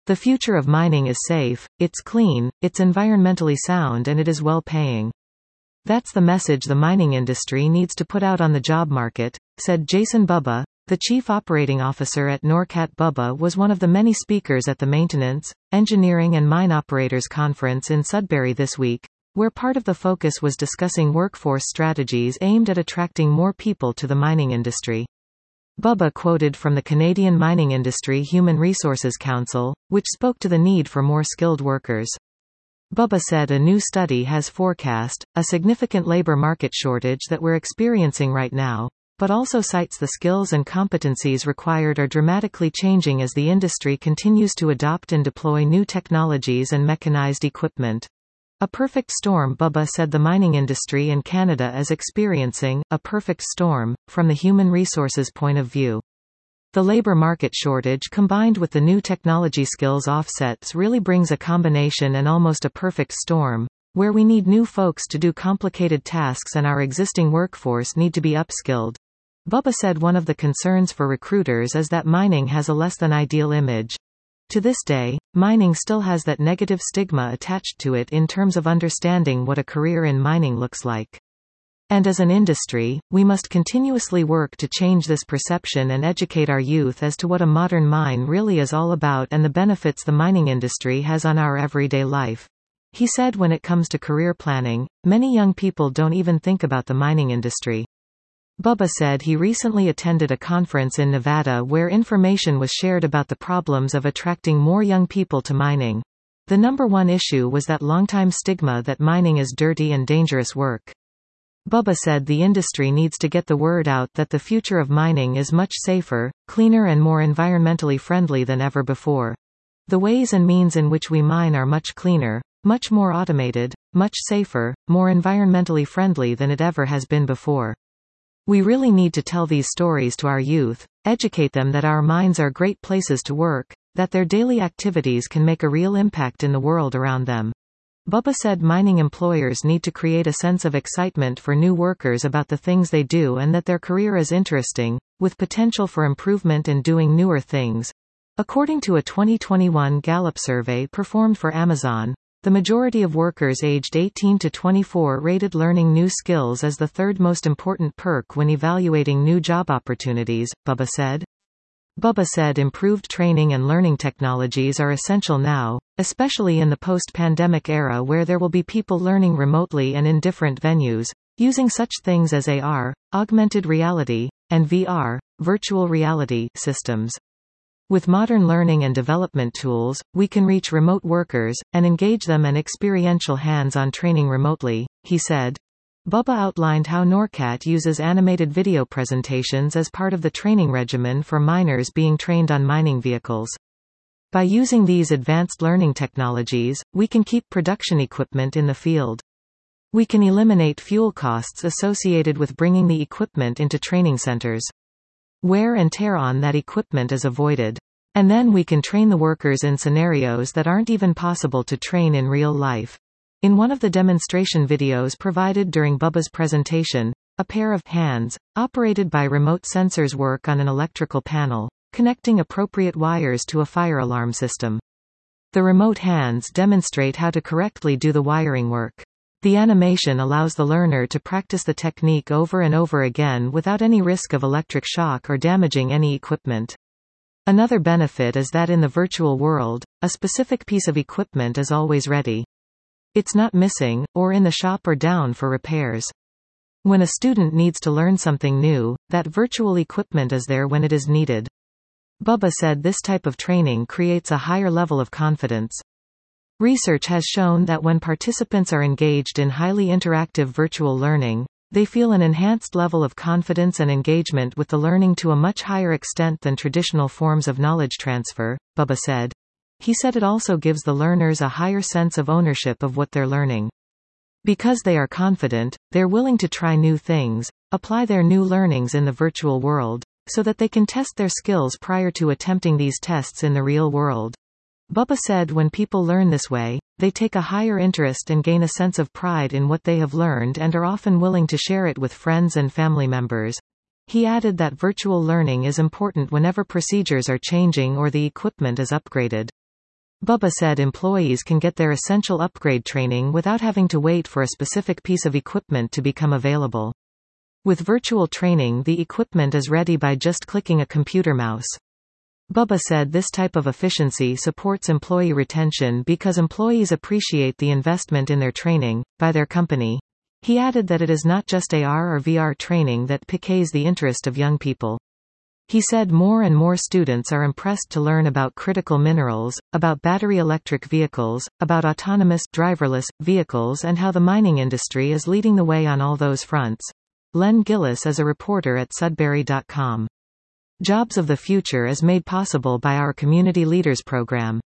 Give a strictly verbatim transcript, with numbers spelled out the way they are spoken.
The future of mining is safe, it's clean, it's environmentally sound and it is well paying. That's the message the mining industry needs to put out on the job market, said Jason Bubba. The chief operating officer at Norcat. Bubba was one of the many speakers at the Maintenance, Engineering and Mine Operators Conference in Sudbury this week, where part of the focus was discussing workforce strategies aimed at attracting more people to the mining industry. Bubba quoted from the Canadian Mining Industry Human Resources Council, which spoke to the need for more skilled workers. Bubba said a new study has forecast a significant labor market shortage that we're experiencing right now, but also cites the skills and competencies required are dramatically changing as the industry continues to adopt and deploy new technologies and mechanized equipment. A perfect storm. Bubba said the mining industry in Canada is experiencing a perfect storm, from the human resources point of view. The labor market shortage combined with the new technology skills offsets really brings a combination and almost a perfect storm, where we need new folks to do complicated tasks and our existing workforce need to be upskilled. Bubba said one of the concerns for recruiters is that mining has a less than ideal image. To this day, mining still has that negative stigma attached to it in terms of understanding what a career in mining looks like. And as an industry, we must continuously work to change this perception and educate our youth as to what a modern mine really is all about and the benefits the mining industry has on our everyday life. He said when it comes to career planning, many young people don't even think about the mining industry. Bubba said he recently attended a conference in Nevada where information was shared about the problems of attracting more young people to mining. The number one issue was that longtime stigma that mining is dirty and dangerous work. Bubba said the industry needs to get the word out that the future of mining is much safer, cleaner and more environmentally friendly than ever before. The ways and means in which we mine are much cleaner, much more automated, much safer, more environmentally friendly than it ever has been before. We really need to tell these stories to our youth, educate them that our mines are great places to work, that their daily activities can make a real impact in the world around them. Bubba said mining employers need to create a sense of excitement for new workers about the things they do and that their career is interesting, with potential for improvement and doing newer things. According to a twenty twenty-one Gallup survey performed for Amazon, the majority of workers aged eighteen to twenty-four rated learning new skills as the third most important perk when evaluating new job opportunities, Bubba said. Bubba said improved training and learning technologies are essential now, especially in the post-pandemic era where there will be people learning remotely and in different venues, using such things as A R, augmented reality, and V R, virtual reality, systems. With modern learning and development tools, we can reach remote workers, and engage them in experiential hands-on training remotely, he said. Bubba outlined how Norcat uses animated video presentations as part of the training regimen for miners being trained on mining vehicles. By using these advanced learning technologies, we can keep production equipment in the field. We can eliminate fuel costs associated with bringing the equipment into training centers. Wear and tear on that equipment is avoided. And then we can train the workers in scenarios that aren't even possible to train in real life. In one of the demonstration videos provided during Bubba's presentation, a pair of hands, operated by remote sensors work on an electrical panel, connecting appropriate wires to a fire alarm system. The remote hands demonstrate how to correctly do the wiring work. The animation allows the learner to practice the technique over and over again without any risk of electric shock or damaging any equipment. Another benefit is that in the virtual world, a specific piece of equipment is always ready. It's not missing, or in the shop or down for repairs. When a student needs to learn something new, that virtual equipment is there when it is needed. Bubba said this type of training creates a higher level of confidence. Research has shown that when participants are engaged in highly interactive virtual learning, they feel an enhanced level of confidence and engagement with the learning to a much higher extent than traditional forms of knowledge transfer, Bubba said. He said it also gives the learners a higher sense of ownership of what they're learning. Because they are confident, they're willing to try new things, apply their new learnings in the virtual world, so that they can test their skills prior to attempting these tests in the real world. Bubba said when people learn this way, they take a higher interest and gain a sense of pride in what they have learned and are often willing to share it with friends and family members. He added that virtual learning is important whenever procedures are changing or the equipment is upgraded. Bubba said employees can get their essential upgrade training without having to wait for a specific piece of equipment to become available. With virtual training, the equipment is ready by just clicking a computer mouse. Bubba said this type of efficiency supports employee retention because employees appreciate the investment in their training by their company. He added that it is not just A R or V R training that piques the interest of young people. He said more and more students are impressed to learn about critical minerals, about battery electric vehicles, about autonomous, driverless vehicles, and how the mining industry is leading the way on all those fronts. Len Gillis is a reporter at Sudbury dot com. Jobs of the Future is made possible by our Community Leaders Program.